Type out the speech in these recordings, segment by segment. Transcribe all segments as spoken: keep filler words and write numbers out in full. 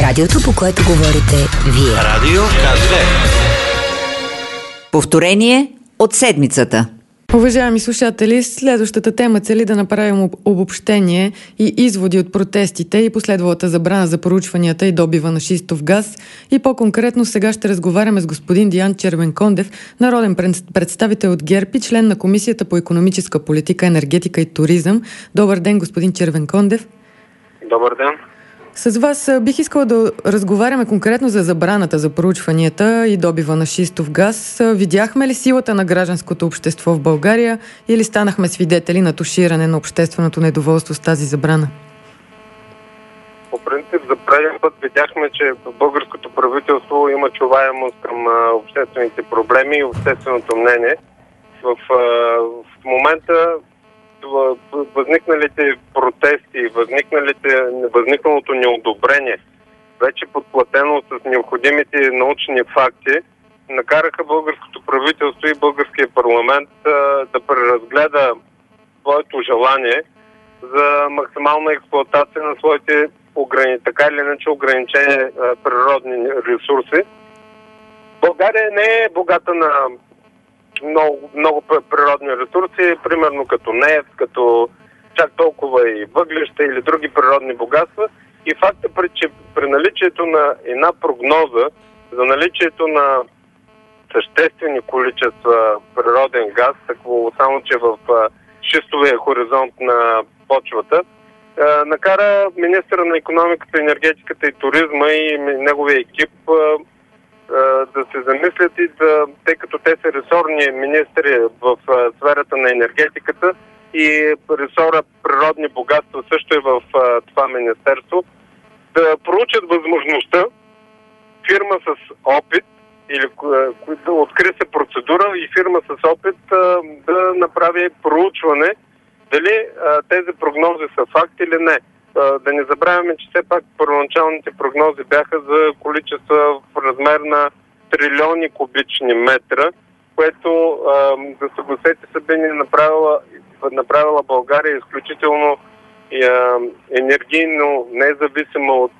Радиото, по което говорите вие. Радио Ка-две. Повторение от седмицата. Уважаеми слушатели, следващата тема цели да направим обобщение и изводи от протестите и последвалата забрана за проучванията и добива на шистов газ. И по-конкретно сега ще разговаряме с господин Диан Червенкондев, народен представител от ГЕРБ и член на Комисията по икономическа политика, енергетика и туризъм. Добър ден, господин Червенкондев. Добър ден. С вас бих искала да разговаряме конкретно за забраната за проучванията и добива на шистов газ. Видяхме ли силата на гражданското общество в България или станахме свидетели на туширане на общественото недоволство с тази забрана? По принцип, за преден път видяхме, че българското правителство има чуваемост към обществените проблеми и общественото мнение. В, в момента възникналите протести, възникналите, възникналото неодобрение, вече подплатено с необходимите научни факти, накараха българското правителство и българския парламент а, да преразгледа своето желание за максимална експлоатация на своите ограни... така или иначе ограничени а, природни ресурси. България не е богата на Много, много природни ресурси, примерно като нефт, като чак толкова и въглища или други природни богатства. И факта, че при наличието на една прогноза за наличието на съществени количества природен газ, такво, само че в шистовия хоризонт на почвата, накара министъра на икономиката, енергетиката и туризма и неговия екип да се замислят и да, тъй като те са ресорни министри в сферата на енергетиката и ресора природни богатства също е в това министерство, да проучат възможността фирма с опит или да откри се процедура и фирма с опит да направи проучване дали тези прогнози са факт или не. Да не забравяме, че все пак първоначалните прогнози бяха за количества в размер на трилиони кубични метра, което, да съгласете се, би ни направила, направила България изключително енергийно независима от,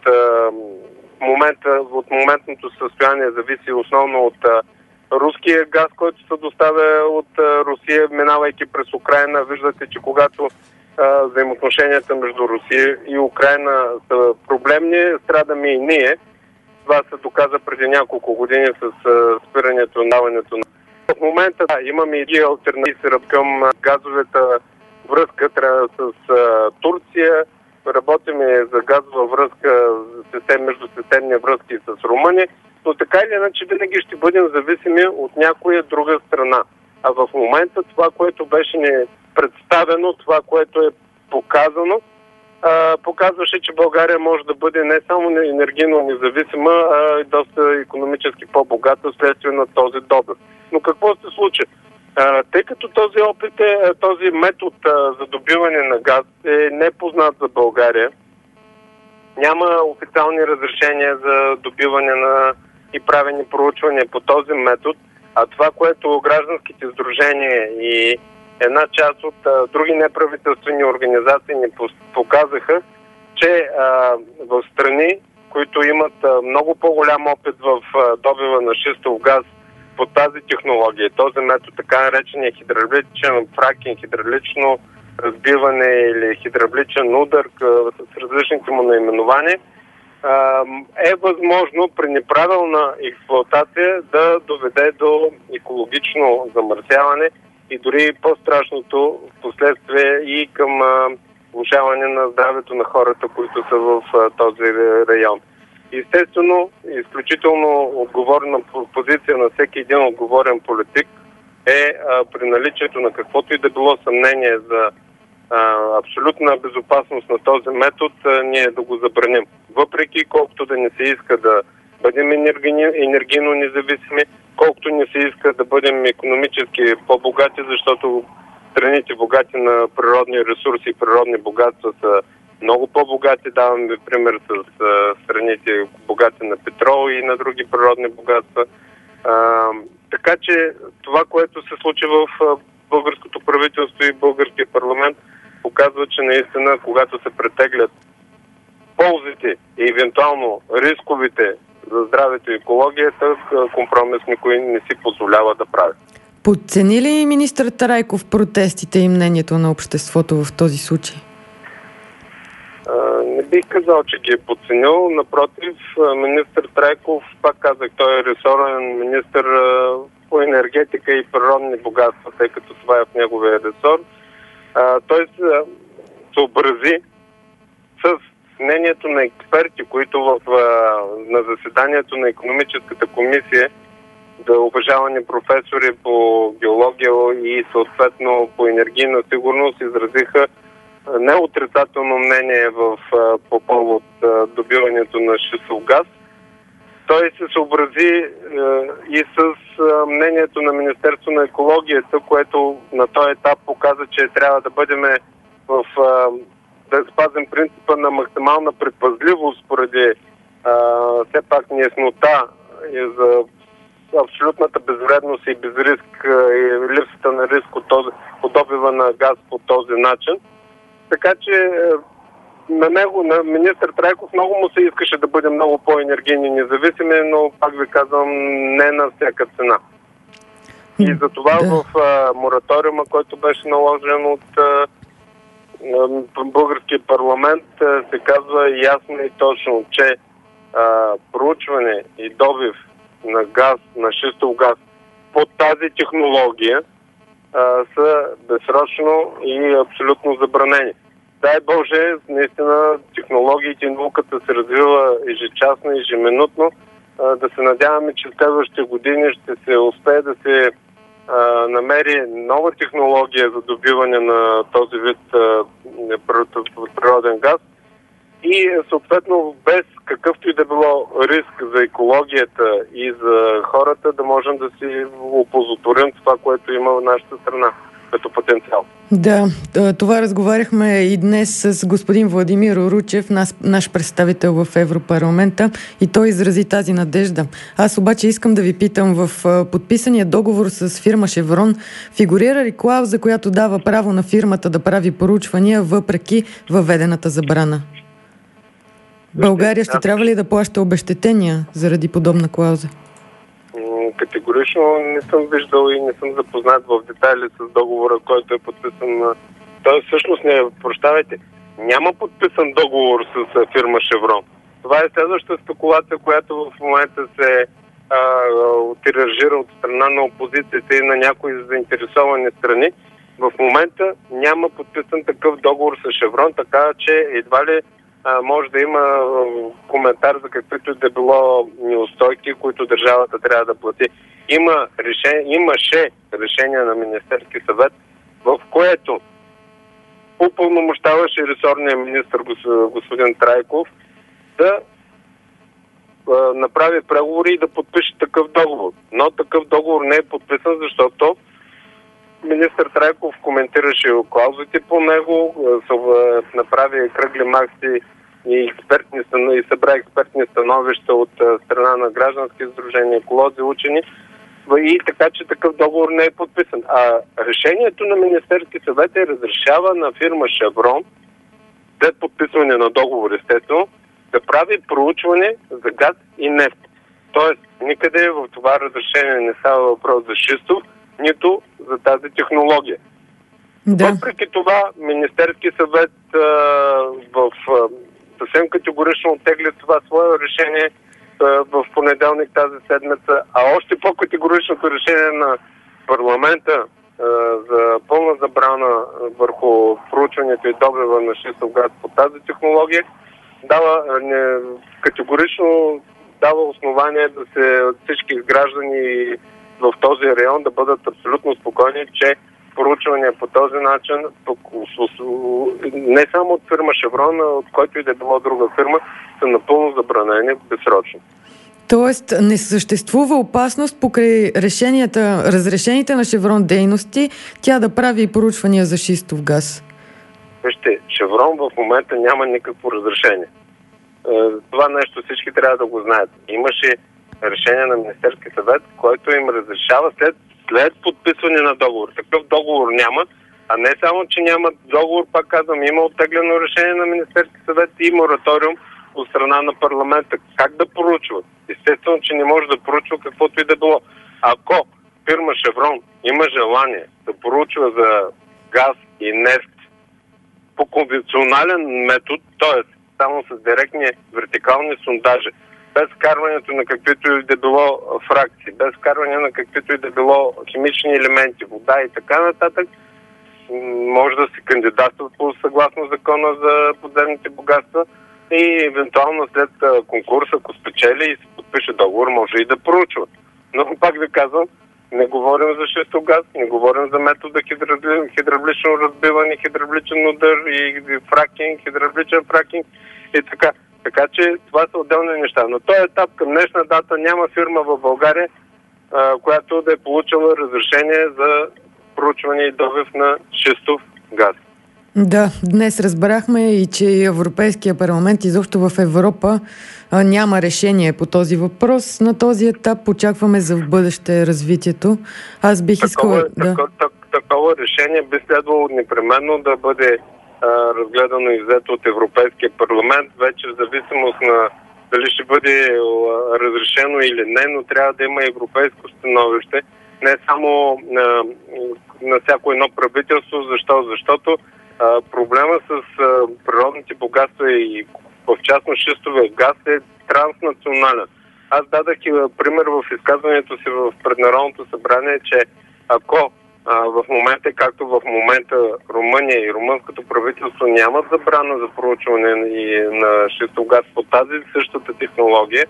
момента, от моментното състояние, зависи основно от руския газ, който се доставя от Русия, минавайки през Украйна. Виждате, че когато взаимоотношенията между Русия и Украйна са проблемни, страдаме и ние. Това се доказа преди няколко години с спирането на даването на... В момента да, имаме и алтернативи към газовата връзка с Турция. Работиме за газова връзка между системни връзки с Румъния, но така или иначе винаги ще бъдем зависими от някоя друга страна. А в момента това, което беше ни представено, това, което е показано, а, показваше, че България може да бъде не само енергийно независима, а и доста икономически по-богата вследствие на този добив. Но какво се случи? А, тъй като този опит е, този метод а, за добиване на газ е непознат за България, няма официални разрешения за добиване на и правени проучвания по този метод, а това, което гражданските сдружения и една част от а, други неправителствени организации ни показаха, че а, в страни, които имат а, много по-голям опит в а, добива на шистов газ по тази технология, този метод, така наречения хидравличен фракинг, хидравлично разбиване или хидравличен удар с различните му наименования, а, е възможно при неправилна експлоатация да доведе до екологично замърсяване и дори по-страшното в последствие и към а, влошаване на здравето на хората, които са в а, този район. Естествено, изключително отговорна позиция на всеки един отговорен политик е а, при наличието на каквото и да било съмнение за а, абсолютна безопасност на този метод, а, ние да го забраним. Въпреки колкото да не се иска да бъдем енергийно, енергийно независими, колкото не се иска да бъдем икономически по-богати, защото страните богати на природни ресурси и природни богатства са много по-богати. Давам ви пример с а, страните богати на петрол и на други природни богатства. А, така че това, което се случи в а, българското правителство и българския парламент, показва, че наистина, когато се претеглят ползите и евентуално рисковите за здравето и екологията, компромис никой не си позволява да прави. Подцени ли министър Трайков протестите и мнението на обществото в този случай? А, не бих казал, че ги е подценил. Напротив, министър Трайков, пак казах, той е ресорен министър по енергетика и природни богатства, тъй като това е в неговия ресор. А, той се съобрази с мнението на експерти, които в, на заседанието на икономическата комисия, да уважавани професори по геология и съответно по енергийна сигурност изразиха неотрицателно мнение в, по повод добиването на шистов газ. Той се съобрази е, и с е, мнението на Министерство на екологията, което на този етап показа, че трябва да бъдем в е, да спазим принципа на максимална предпазливост поради е, все пак неяснота и за абсолютната безвредност и безриск и липсата на риск от, този, от добива на газ по този начин. Така че на него, на министър Трайков, много му се искаше да бъде много по-енергийни независими, но пак ви казвам, не на всяка цена. И затова да. в а, мораториума, който беше наложен от а, а, българския парламент, а, се казва ясно и точно, че а, проучване и добив на газ, на шистов газ по тази технология а, са безсрочно и абсолютно забранени. Дай Боже, наистина технологиите и науката се развива ежечасно, ежеминутно. А, да се надяваме, че в следващите години ще се успее да се а, намери нова технология за добиване на този вид а, природен газ и съответно без какъвто и да било риск за екологията и за хората да можем да си оползотворим това, което има в нашата страна като потенциал. Да, това разговаряхме и днес с господин Владимир Оручев, наш, наш представител в Европарламента, и той изрази тази надежда. Аз обаче искам да ви питам, в подписания договор с фирма Шеврон фигурира ли клауза, която дава право на фирмата да прави проучвания въпреки въведената забрана? България ще трябва ли да плаща обезщетения заради подобна клауза? Категорично не съм виждал и не съм запознат в детайли с договора, който е подписан. Той всъщност не, прощавайте, няма подписан договор с фирма Шеврон. Това е следващата спекулация, която в момента се а, тиражира от страна на опозицията и на някои заинтересовани страни. В момента няма подписан такъв договор с Шеврон, така че едва ли а, може да има а, коментар за каквито да било неустойки, които държавата трябва да плати. Има решение, имаше решение на Министерски съвет, в което упълномощаваше ресорния министър господин Трайков да а, направи преговори и да подпише такъв договор. Но такъв договор не е подписан, защото министър Трайков коментираше клаузите по него, направи кръгли макси и, експертни, и събра експертни становища от страна на граждански сдружения, еколози, учени, и така, че такъв договор не е подписан. А решението на Министерски съвет е разрешава на фирма Шеврон, след подписване на договор, естествено, да прави проучване за газ и нефт. Тоест, никъде в това разрешение не става въпрос за шистов, нито за тази технология. Да. Въпреки това, Министерски съвет а, в, а, съвсем категорично оттегли това свое решение а, в понеделник тази седмица, а още по-категоричното решение на парламента а, за пълна забрана върху проучването и добива на шистов газ по тази технология дава не, категорично дава основание да се всички граждани в този район да бъдат абсолютно спокойни, че проучвания по този начин, не само от фирма Шеврон, а от който и да било друга фирма, са напълно забранени безсрочно. Тоест не съществува опасност покрай решенията, разрешените на Шеврон дейности, тя да прави проучвания за шистов газ? Вижте, Шеврон в момента няма никакво разрешение. Това нещо всички трябва да го знаят. Имаше решение на Министерски съвет, който им разрешава след, след подписване на договор. Такъв договор няма, а не само, че няма договор, пак казвам, има оттеглено решение на Министерски съвет и мораториум от страна на парламента. Как да поручва? Естествено, че не може да поручва каквото и да било. Ако фирма Шеврон има желание да поручва за газ и нефт по конвенционален метод, т.е. само с директни вертикални сондажи, без вкарването на каквито и да било фракции, без вкарване на каквито и да било химични елементи, вода и така нататък, може да се кандидатства по съгласно закона за подземните богатства и евентуално след конкурс, ако спечели и се подпише договор, може и да проучва. Но пак да казвам, не говорим за шистов газ, не говорим за метода хидравли... хидравлично разбиване, хидравличен удар и фракинг, хидравличен фракинг и така. Така че това са отделни неща. Но този етап към днешна дата няма фирма в България, а, която да е получила разрешение за проучване и добив на шистов газ. Да, днес разбрахме и че Европейския парламент, изобщо в Европа, няма решение по този въпрос. На този етап очакваме за в бъдеще развитието. Аз бих искала... Такова, да. такова, такова решение би следвало непременно да бъде а, разгледано и взето от Европейския парламент, вече в зависимост на дали ще бъде а, разрешено или не, но трябва да има европейско становище. Не само на, на всяко едно правителство. Защо? Защото а, проблема с а, природните богатства и в частност шистовия газ е транснационален. Аз дадах и пример в изказването си в преднародното събрание, че ако а, в момента, както в момента Румъния и румънското правителство нямат забрана за проучване на шистов газ по тази същата технология,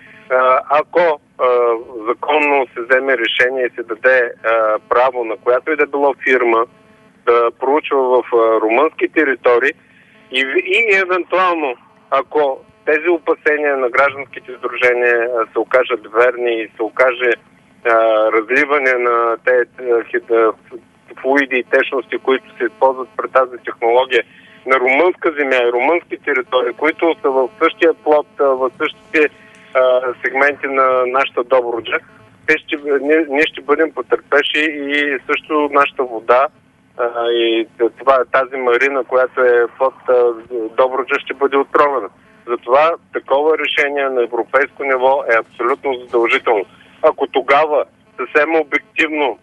ако а, законно се вземе решение и се даде а, право на която и да било фирма да проучва в а, румънски територии и, и евентуално, ако тези опасения на гражданските сдружения а, се окажат верни и се окаже а, разливане на тези флуиди и течности, които се използват при тази технология на румънска земя и румънски територии, които са в същия плод, в същите сегменти на нашата Добруджа, те ще, ние, ние ще бъдем потърпеши и също нашата вода а, и това, тази марина, която е под Добруджа, ще бъде отровена. Затова такова решение на европейско ниво е абсолютно задължително. Ако тогава съвсем обективно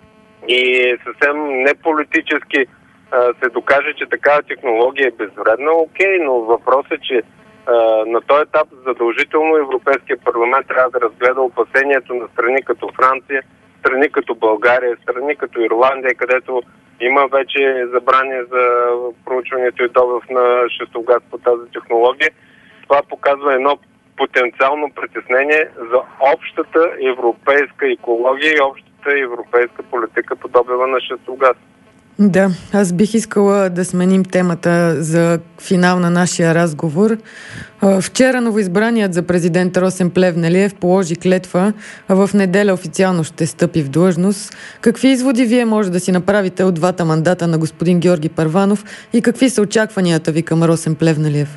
и съвсем неполитически а, се докаже, че такава технология е безвредна, окей, но въпросът е, че Uh, на този етап задължително Европейския парламент трябва да разгледа опасението на страни като Франция, страни като България, страни като Ирландия, където има вече забрани за проучването и добив на шистов газ по тази технология. Това показва едно потенциално притеснение за общата европейска екология и общата европейска политика по добива на шистов газ. Да, аз бих искала да сменим темата за финал на нашия разговор. Вчера новоизбраният за президент Росен Плевнелиев положи клетва, а в неделя официално ще стъпи в длъжност. Какви изводи вие може да си направите от двата мандата на господин Георги Първанов и какви са очакванията ви към Росен Плевнелиев?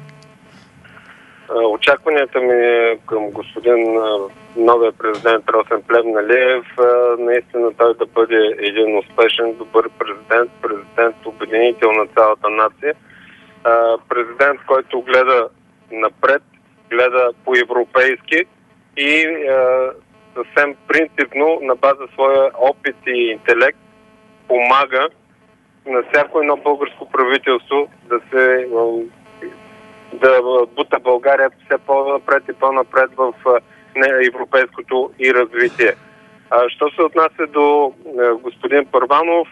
Очакванията ми към господин новия президент Росен Плевнелиев, наистина той да бъде един успешен, добър президент, президент обединител на цялата нация, президент, който гледа напред, гледа по-европейски и съвсем принципно на база своя опит и интелект помага на всяко едно българско правителство да се да бута България все по-напред и по-напред в европейското и развитие. А, що се отнася до е, господин Първанов,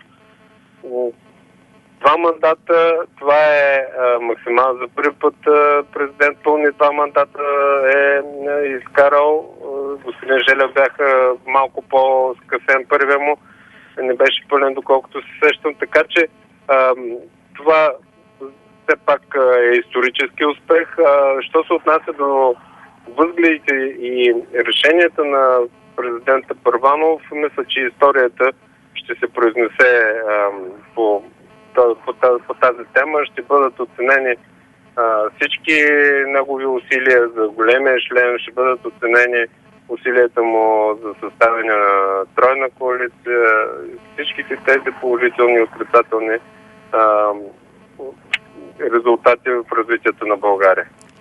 два мандата, това е, е максимално за първи път е, президент пълни два мандата е, е изкарал. Е, господин Желев бяха малко по-скъсен първия му, не беше пълен, доколкото се сещам, така че е, това все пак е исторически успех. Що се отнася до възгледите и решенията на президента Първанов, мисля, че историята ще се произнесе по, по, по тази тема. Ще бъдат оценени всички негови усилия за големия шлем, ще бъдат оценени усилията му за съставяне на тройна коалиция, всичките тези положителни и отрицателни резултати в развитието на България.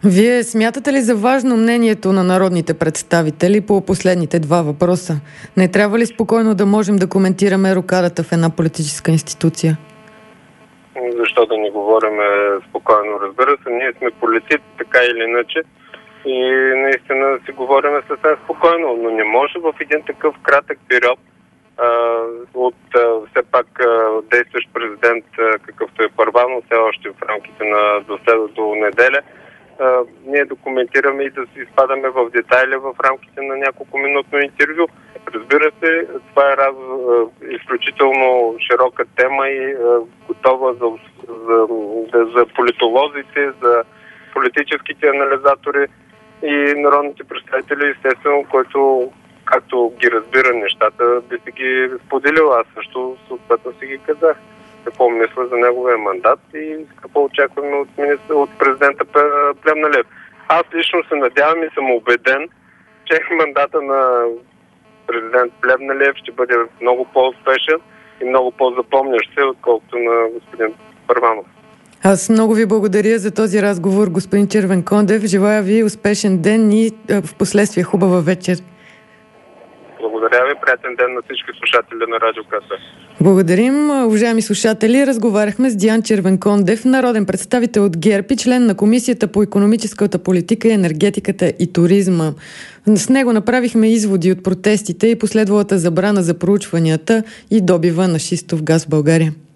Вие смятате ли за важно мнението на народните представители по последните два въпроса? Не трябва ли спокойно да можем да коментираме рокадата в една политическа институция? Защо да не говорим спокойно? Разбира се, ние сме политици, така или иначе. И наистина си говорим съвсем спокойно, но не може в един такъв кратък период а, от а, все пак а, действащ президент, а, какъвто е Първанов, все още в рамките на до, до неделя, а, ние документираме и да си изпадаме в детайли в рамките на няколко минутно интервю. Разбира се, това е раз, а, изключително широка тема и а, готова за, за, за, за политолозите, за политическите анализатори и народните представители, естествено, който, както ги разбира нещата, би си ги споделил. Аз също съответно си ги казах какво мисля за неговия мандат и какво очакваме от, министр, от президента Плевнелиев. Аз лично се надявам и съм убеден, че мандата на президент Плевнелиев ще бъде много по-успешен и много по-запомнящ се, отколкото на господин Първанов. Аз много ви благодаря за този разговор, господин Червенкондев. Желая ви успешен ден и в последствие хубава вечер. Благодаря ви. Приятен ден на всички слушатели на Радио Каса. Благодарим. Уважаеми слушатели, разговаряхме с Диан Червенкондев, народен представител от ГЕРБ и член на Комисията по икономическата политика, енергетиката и туризма. С него направихме изводи от протестите и последвалата забрана за проучванията и добива на шистов газ в България.